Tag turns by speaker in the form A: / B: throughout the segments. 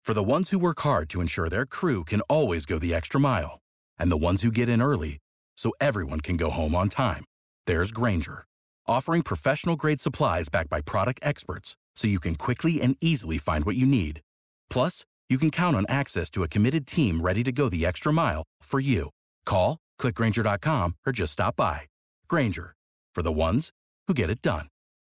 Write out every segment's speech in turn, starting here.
A: For the ones who work hard to ensure their crew can always go the extra mile, and the ones who get in early so everyone can go home on time, there's Grainger, offering professional-grade supplies backed by product experts so you can quickly and easily find what you need. Plus, you can count on access to a committed team ready to go the extra mile for you. Call, click Grainger.com, or just stop by. Grainger, for the ones who get it done.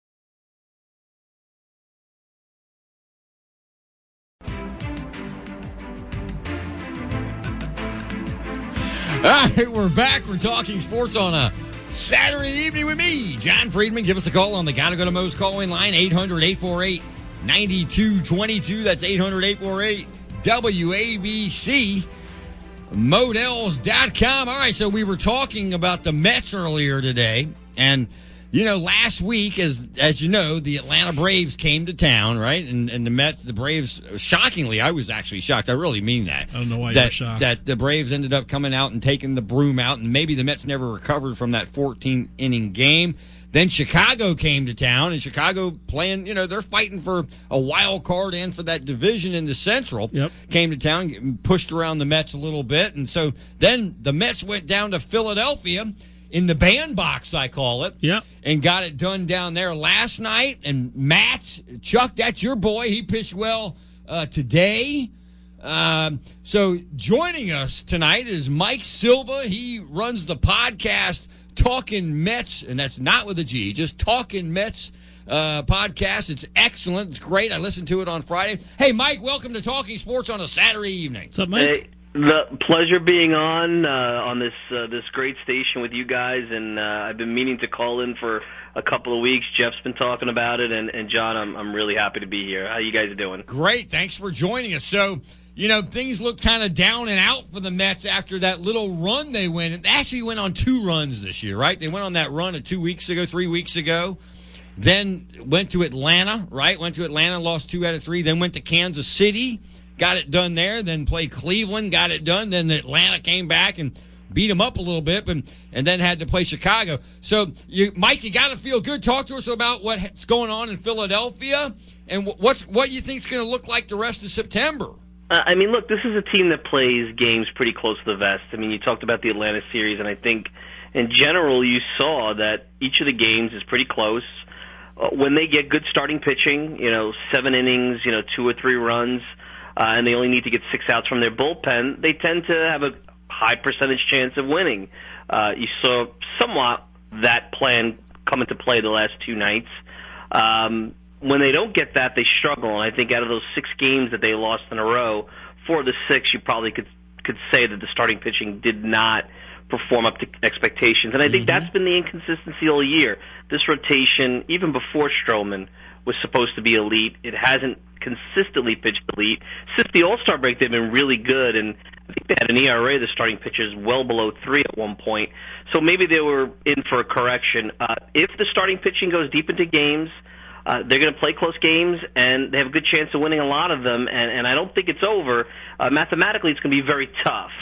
B: All right, we're back. We're talking sports on a Saturday evening with me, John Friedman. Give us a call on the Gotta Go to Moe's call-in line, 800-848-9222. That's 800-848-WABC. Models.com. All right, so we were talking about the Mets earlier today, and you know, last week, as you know, the Atlanta Braves came to town, right? And the Braves, shockingly, I was actually shocked. I really mean that.
C: I don't know why you're shocked.
B: That the Braves ended up coming out and taking the broom out, and maybe the Mets never recovered from that 14-inning game. Then Chicago came to town, and Chicago playing, you know, they're fighting for a wild card and for that division in the Central.
C: Yep.
B: Came to town, pushed around the Mets a little bit, and so then the Mets went down to Philadelphia in the bandbox, I call it.
C: Yep.
B: And got it done down there last night. And Matt, Chuck, that's your boy. He pitched well today. So joining us tonight is Mike Silva. He runs the podcast Talking Mets, and that's not with a G, just Talking Mets podcast. It's excellent. It's great. I listened to it on Friday. Hey, Mike, welcome to Talking Sports on a Saturday evening.
C: What's up, Mike?
D: Hey. The pleasure being on this great station with you guys, and I've been meaning to call in for a couple of weeks. Jeff's been talking about it, and John, I'm really happy to be here. How you guys doing?
B: Great, thanks for joining us. So, you know, things look kind of down and out for the Mets after that little run they went. And they actually went on 2 runs this year, right? They went on that run 3 weeks ago. Then went to Atlanta, right? Went to Atlanta, lost 2 out of 3. Then went to Kansas City. Got it done there, then played Cleveland, got it done. Then Atlanta came back and beat them up a little bit, and then had to play Chicago. So, Mike, you got to feel good. Talk to us about what's going on in Philadelphia and what you think is going to look like the rest of September.
D: I mean, look, this is a team that plays games pretty close to the vest. I mean, you talked about the Atlanta series, and I think in general you saw that each of the games is pretty close. When they get good starting pitching, 7 innings, 2 or 3 runs, and they only need to get 6 outs from their bullpen, they tend to have a high percentage chance of winning. You saw somewhat that plan come into play the last 2 nights. When they don't get that, they struggle, and I think out of those 6 games that they lost in a row, 4 of the 6 you probably could say that the starting pitching did not perform up to expectations. And I think that's been the inconsistency all year. This rotation, even before Stroman, was supposed to be elite. It hasn't consistently pitched elite. Since the All-Star break, they've been really good, and I think they had an ERA, the starting pitchers, well below 3 at one point. So maybe they were in for a correction. If the starting pitching goes deep into games, they're going to play close games, and they have a good chance of winning a lot of them, and I don't think it's over. Mathematically, it's going to be very tough.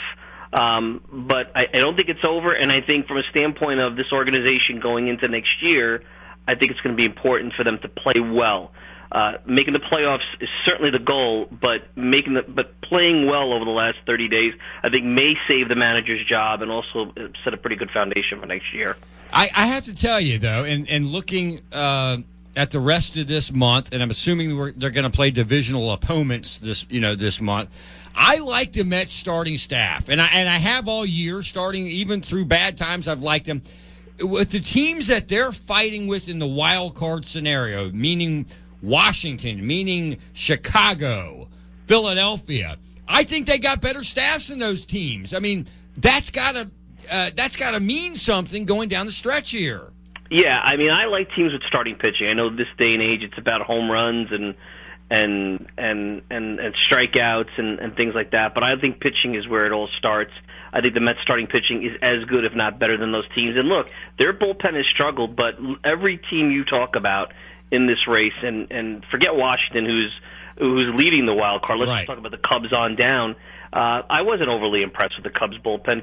D: But I don't think it's over, and I think from a standpoint of this organization going into next year, I think it's going to be important for them to play well. Making the playoffs is certainly the goal, but playing well over the last 30 days, I think, may save the manager's job and also set a pretty good foundation for next year.
B: I have to tell you, though, and looking at the rest of this month, and I'm assuming they're going to play divisional opponents this month. I like the Mets starting staff, and I have all year, starting even through bad times. I've liked them. With the teams that they're fighting with in the wild card scenario, meaning Washington, meaning Chicago, Philadelphia, I think they got better staffs than those teams. I mean, that's got to mean something going down the stretch here.
D: Yeah, I mean, I like teams with starting pitching. I know this day and age it's about home runs and strikeouts and things like that, but I think pitching is where it all starts. I think the Mets starting pitching is as good, if not better, than those teams. And look, their bullpen has struggled, but every team you talk about in this race, and forget Washington, who's who's leading the wild card. Let's
B: Right.
D: just talk about the Cubs on down. I wasn't overly impressed with the Cubs bullpen.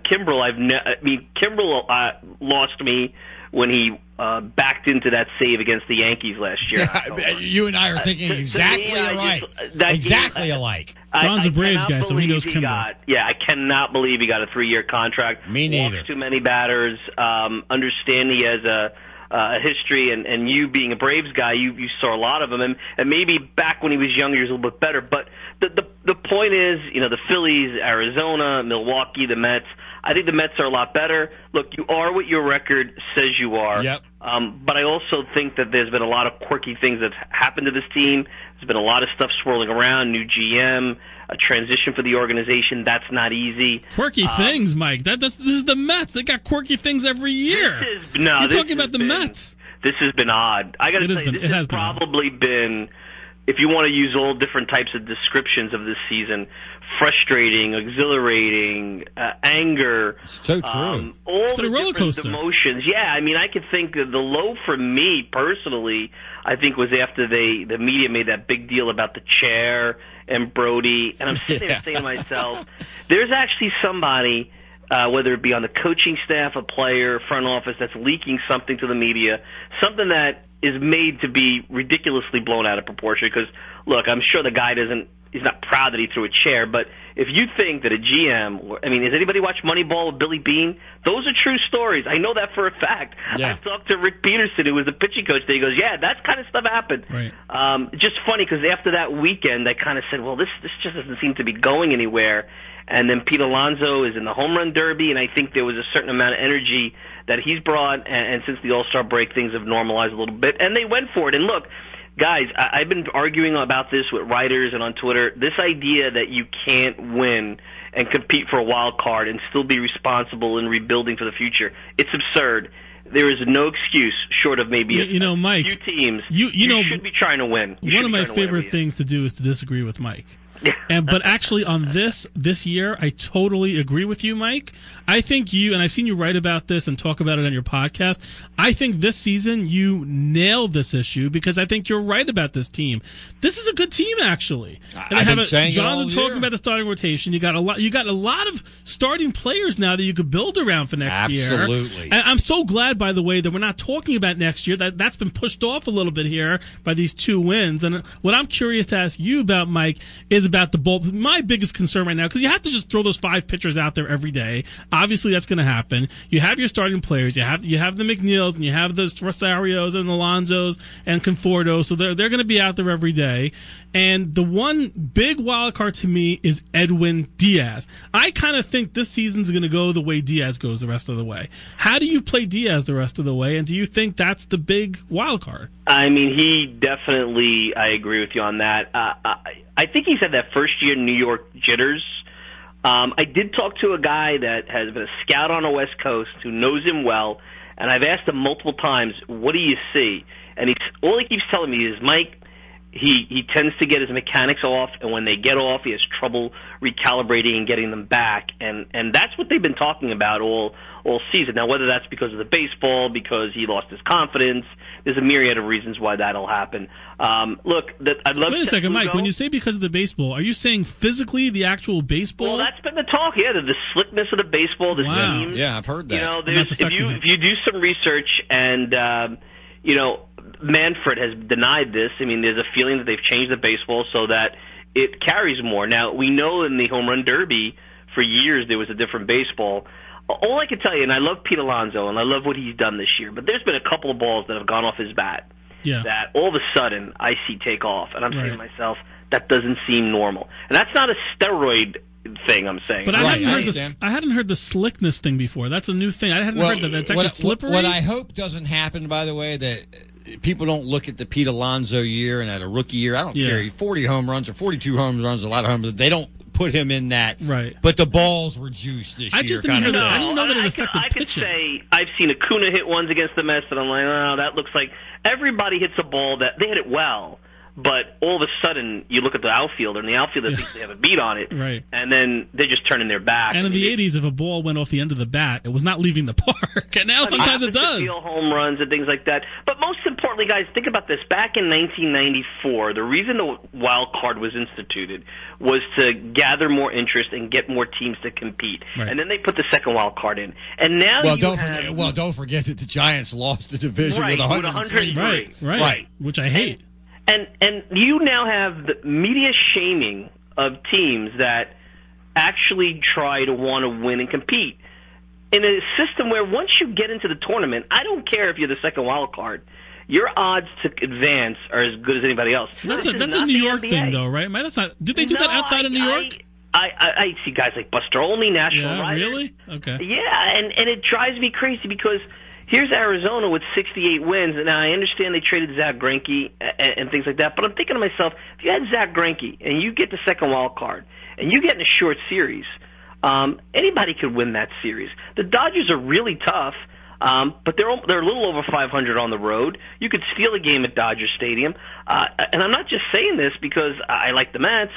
D: Kimbrel lost me when he backed into that save against the Yankees last year.
B: You and I are thinking exactly alike. Exactly alike.
C: John's a Braves guy, so he knows Kimbrel.
D: I cannot believe he got a 3-year contract.
B: Me neither.
D: Walks too many batters. Understand he has a history, and you being a Braves guy, you saw a lot of him, and maybe back when he was younger, he was a little bit better. But the point is, the Phillies, Arizona, Milwaukee, the Mets. I think the Mets are a lot better. Look, you are what your record says you are.
B: Yep.
D: But I also think that there's been a lot of quirky things that have happened to this team. There's been a lot of stuff swirling around, new GM, a transition for the organization. That's not easy.
C: Quirky things, Mike. This is the Mets. They got quirky things every year. You're talking about the Mets.
D: This has been odd. I got to say, this has probably been, if you want to use all different types of descriptions of this season, frustrating, exhilarating, anger.
B: So true.
D: All the different emotions. Yeah, I could think the low for me personally, I think, was after the media made that big deal about the chair and Brody. And I'm sitting there saying to myself, there's actually somebody, whether it be on the coaching staff, a player, front office, that's leaking something to the media, something that is made to be ridiculously blown out of proportion. Because, look, I'm sure the guy he's not proud that he threw a chair, but if you think that a GM, has anybody watched Moneyball with Billy Beane? Those are true stories. I know that for a fact.
B: Yeah.
D: I talked to Rick Peterson, who was the pitching coach there. He goes, yeah, that kind of stuff happened.
C: Right.
D: Just funny, because after that weekend, I kind of said, well, this just doesn't seem to be going anywhere. And then Pete Alonso is in the home run derby, and I think there was a certain amount of energy that he's brought, and since the All-Star break, things have normalized a little bit, and they went for it. And look, guys, I've been arguing about this with writers and on Twitter. This idea that you can't win and compete for a wild card and still be responsible in rebuilding for the future, it's absurd. There is no excuse short of maybe
C: Mike,
D: few teams.
C: You
D: should be trying to win.
C: One of my favorite things to do is to disagree with Mike. But actually on this year, I totally agree with you, Mike. I think and I've seen you write about this and talk about it on your podcast. I think this season you nailed this issue because I think you're right about this team. This is a good team, actually. And
B: I've been saying
C: John's talking about the starting rotation. You got a lot of starting players now that you could build around for next year.
B: Absolutely.
C: And I'm so glad, by the way, that we're not talking about next year. That's been pushed off a little bit here by these 2 wins. And what I'm curious to ask you about, Mike, is about the bullpen. My biggest concern right now, because you have to just throw those 5 pitchers out there every day. Obviously, that's going to happen. You have your starting players. You have the McNeils, and you have those Rosarios and Alonsos and Conforto. So they're going to be out there every day. And the one big wild card to me is Edwin Diaz. I kind of think this season's going to go the way Diaz goes the rest of the way. How do you play Diaz the rest of the way, and do you think that's the big wild card?
D: He definitely, I agree with you on that. I think he's had that first year New York jitters. I did talk to a guy that has been a scout on the West Coast who knows him well, and I've asked him multiple times, what do you see? And all he keeps telling me is, Mike, he tends to get his mechanics off, and when they get off, he has trouble recalibrating and getting them back. And that's what they've been talking about all season. Now, whether that's because of the baseball, because he lost his confidence, there's a myriad of reasons why that'll happen. Look, I'd love to.
C: Wait a second, Mike. When you say because of the baseball, are you saying physically the actual baseball?
D: Well, that's been the talk. Yeah, the slickness of the baseball, the teams.
B: Yeah, I've heard that.
D: If you do some research and Manfred has denied this. There's a feeling that they've changed the baseball so that it carries more. Now, we know in the home run derby for years there was a different baseball. All I can tell you, and I love Pete Alonso, and I love what he's done this year, but there's been a couple of balls that have gone off his bat that all of a sudden I see take off, and I'm saying to myself, that doesn't seem normal. And that's not a steroid thing I'm saying.
C: But I hadn't heard the slickness thing before. That's a new thing. I hadn't heard that. It's actually slippery.
B: What I hope doesn't happen, by the way, that people don't look at the Pete Alonso year and at a rookie year. I don't care. 40 home runs or 42 home runs, a lot of home runs. They don't put him in that.
C: Right.
B: But the balls were juiced this year.
C: I didn't know that it affected pitching.
D: I could say I've seen Acuna hit ones against the Mets, and I'm like, oh, that looks like everybody hits a ball that they hit it well. But all of a sudden, you look at the outfielder, and the outfielder thinks they have a beat on it,
C: right.
D: And then they're just turning their back.
C: And in the 80s, if a ball went off the end of the bat, it was not leaving the park. And now sometimes it does.
D: Steal home runs and things like that. But most importantly, guys, think about this. Back in 1994, the reason the wild card was instituted was to gather more interest and get more teams to compete.
C: Right.
D: And then they put the second wild card in. And now
B: don't forget that the Giants lost the division with 103.
C: Right. Which I hate.
D: And you now have the media shaming of teams that actually try to want to win and compete. In a system where once you get into the tournament, I don't care if you're the second wild card, your odds to advance are as good as anybody else.
C: That's a New York thing, though, right? Did they do that outside of New York?
D: I see guys like Buster Olney, National Writers.
C: Really? Okay.
D: Yeah, and it drives me crazy because here's Arizona with 68 wins, and I understand they traded Zach Greinke and things like that, but I'm thinking to myself, if you had Zach Greinke and you get the second wild card and you get in a short series, anybody could win that series. The Dodgers are really tough, but they're a little over 500 on the road. You could steal a game at Dodger Stadium, and I'm not just saying this because I like the Mets.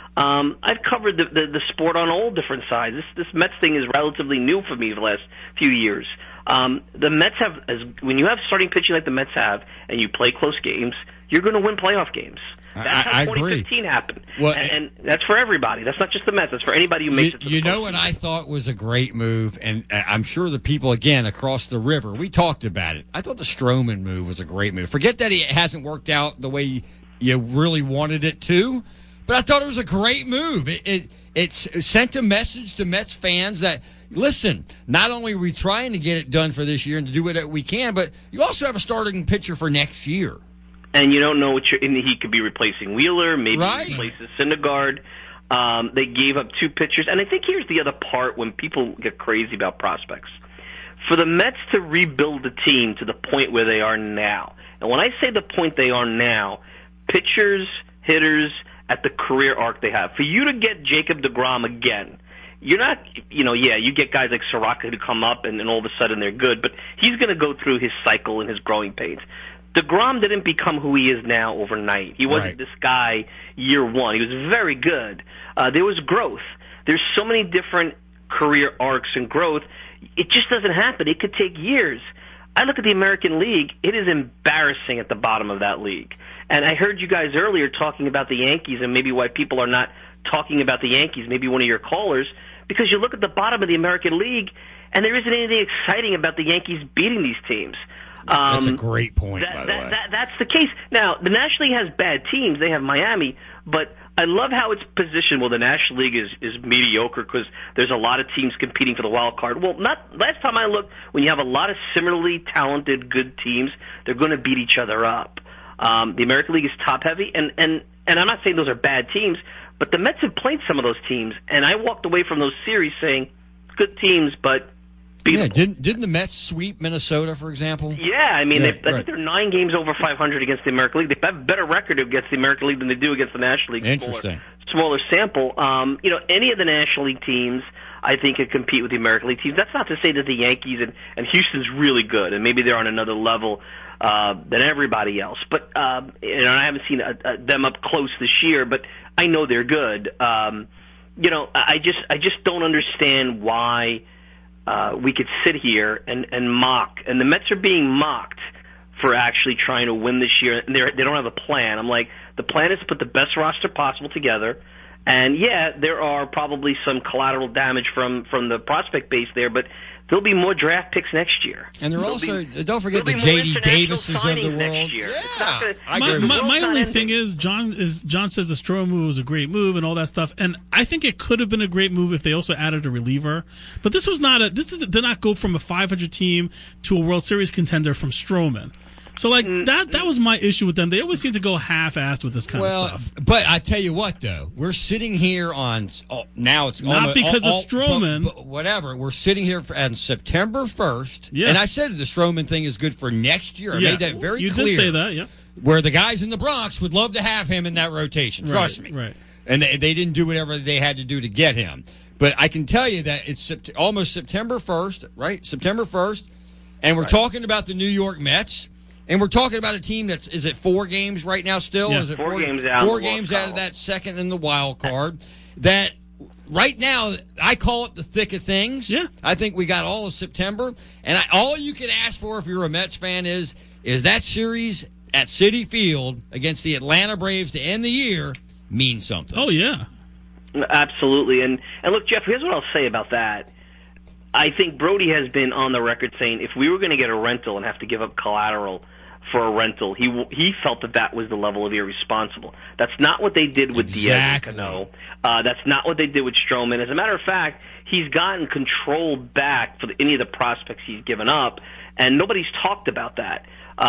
D: I've covered the sport on all different sides. This Mets thing is relatively new for me the last few years. The Mets when you have starting pitching like the Mets have, and you play close games, you're going to win playoff games. That's how 2015 happened. Well, and that's for everybody. That's not just the Mets. That's for anybody who makes it to the
B: You know what I thought was a great move, and I'm sure the people, again, across the river, we talked about it. I thought the Stroman move was a great move. Forget that it hasn't worked out the way you really wanted it to, but I thought it was a great move. It sent a message to Mets fans that, listen, not only are we trying to get it done for this year and to do what we can, but you also have a starting pitcher for next year. And
D: you don't know what he could be replacing Wheeler, maybe replaces Syndergaard. They gave up two pitchers. And I think here's the other part when people get crazy about prospects. For the Mets to rebuild the team to the point where they are now, and when I say the point they are now, pitchers, hitters, at the career arc they have. For you to get Jacob deGrom again, you're not, you get guys like Soroka who come up and all of a sudden they're good, but he's going to go through his cycle and his growing pains. deGrom didn't become who he is now overnight. He wasn't this guy year one. He was very good. There was growth. There's so many different career arcs and growth. It just doesn't happen. It could take years. I look at the American League. It is embarrassing at the bottom of that league. And I heard you guys earlier talking about the Yankees and maybe why people are not talking about the Yankees, maybe one of your callers, because you look at the bottom of the American League and there isn't anything exciting about the Yankees beating these teams.
B: That's a great point, by the way.
D: That's the case. Now, the National League has bad teams. They have Miami, but I love how it's positioned. Well, the National League is mediocre because there's a lot of teams competing for the wild card. Well, last time I looked, when you have a lot of similarly talented, good teams, they're going to beat each other up. The American League is top-heavy, and I'm not saying those are bad teams, but the Mets have played some of those teams, and I walked away from those series saying, good teams, but beatable.
B: Yeah, didn't the Mets sweep Minnesota, for example?
D: Yeah, I mean, I think they're 9 games over 500 against the American League. They have a better record against the American League than they do against the National League.
B: Interesting.
D: Smaller sample. Any of the National League teams, I think, could compete with the American League teams. That's not to say that the Yankees and Houston's really good, and maybe they're on another level than everybody else. But I haven't seen them up close this year, but I know they're good. I just don't understand why we could sit here and mock, and the Mets are being mocked for actually trying to win this year. And they don't have a plan. I'm like, the plan is to put the best roster possible together. And yeah, there are probably some collateral damage from the prospect base there, but there'll be more draft picks next year.
B: And don't forget the J.D. Davises of the world.
D: Yeah,
C: my only thing is John says the Stroman move was a great move and all that stuff, and I think it could have been a great move if they also added a reliever. But this was not did not go from a 500 team to a World Series contender from Stroman. So, that was my issue with them. They always seem to go half-assed with this kind of stuff.
B: But I tell you what, though. We're sitting here on now it's
C: not
B: almost,
C: because of Stroman.
B: But whatever. We're sitting here on September 1st.
C: Yeah.
B: And I said the Stroman thing is good for next year. I made that very clear.
C: You did say that, yeah.
B: Where the guys in the Bronx would love to have him in that rotation. Trust me.
C: Right.
B: And they didn't do whatever they had to do to get him. But I can tell you that it's almost September 1st, right? September 1st. And we're talking about the New York Mets. And we're talking about a team that's, is it 4 games right now still?
C: Yeah.
B: Is it
D: 4 games out.
B: 4 games out of that second in the wild card. That right now, I call it the thick of things.
C: Yeah.
B: I think we got all of September. And all you can ask for if you're a Mets fan is that series at Citi Field against the Atlanta Braves to end the year means something.
C: Oh, yeah.
D: Absolutely. And look, Jeff, here's what I'll say about that. I think Brody has been on the record saying if we were going to get a rental and have to give up collateral for a rental, he felt that was the level of irresponsible. That's not what they did with Diaz and Cano. That's not what they did with Stroman. As a matter of fact, he's gotten control back for any of the prospects he's given up, and nobody's talked about that.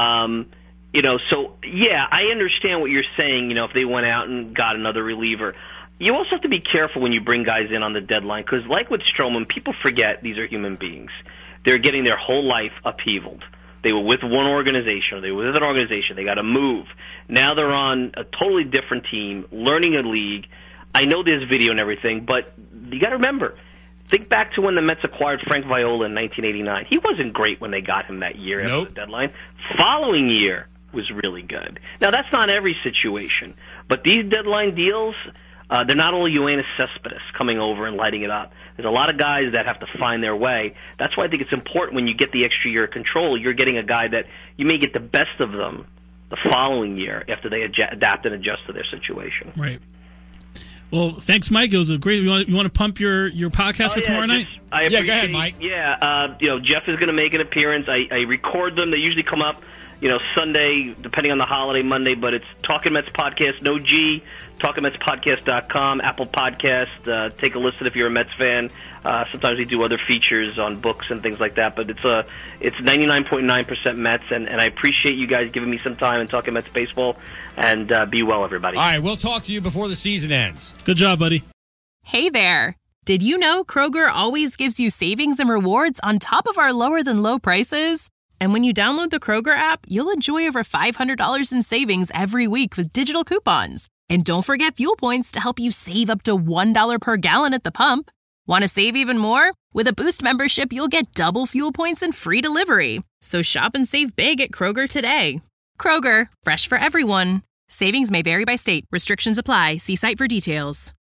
D: So, yeah, I understand what you're saying, if they went out and got another reliever. You also have to be careful when you bring guys in on the deadline because, like with Stroman, people forget these are human beings. They're getting their whole life upheavaled. They were with one organization, or they were with an organization. They got to move. Now they're on a totally different team, learning a league. I know there's video and everything, but you got to remember, think back to when the Mets acquired Frank Viola in 1989. He wasn't great when they got him that year after the deadline. Following year was really good. Now, that's not every situation, but these deadline deals, they're not only Yoenis Cespedes coming over and lighting it up. There's a lot of guys that have to find their way. That's why I think it's important when you get the extra year of control, you're getting a guy that you may get the best of them the following year after they adapt and adjust to their situation.
C: Right. Well, thanks, Mike. It was a great. You want to pump your podcast for tomorrow night?
B: Go ahead, Mike.
D: Yeah, Jeff is going to make an appearance. I record them. They usually come up, Sunday, depending on the holiday, Monday. But it's Talking Mets Podcast, no G. TalkingMetsPodcast.com, Apple Podcast. Take a listen if you're a Mets fan. Sometimes we do other features on books and things like that, but it's 99.9% Mets, and I appreciate you guys giving me some time and talking Mets baseball, and be well, everybody.
B: All right, we'll talk to you before the season ends.
C: Good job, buddy.
E: Hey there. Did you know Kroger always gives you savings and rewards on top of our lower-than-low prices? And when you download the Kroger app, you'll enjoy over $500 in savings every week with digital coupons. And don't forget fuel points to help you save up to $1 per gallon at the pump. Want to save even more? With a Boost membership, you'll get double fuel points and free delivery. So shop and save big at Kroger today. Kroger, fresh for everyone. Savings may vary by state. Restrictions apply. See site for details.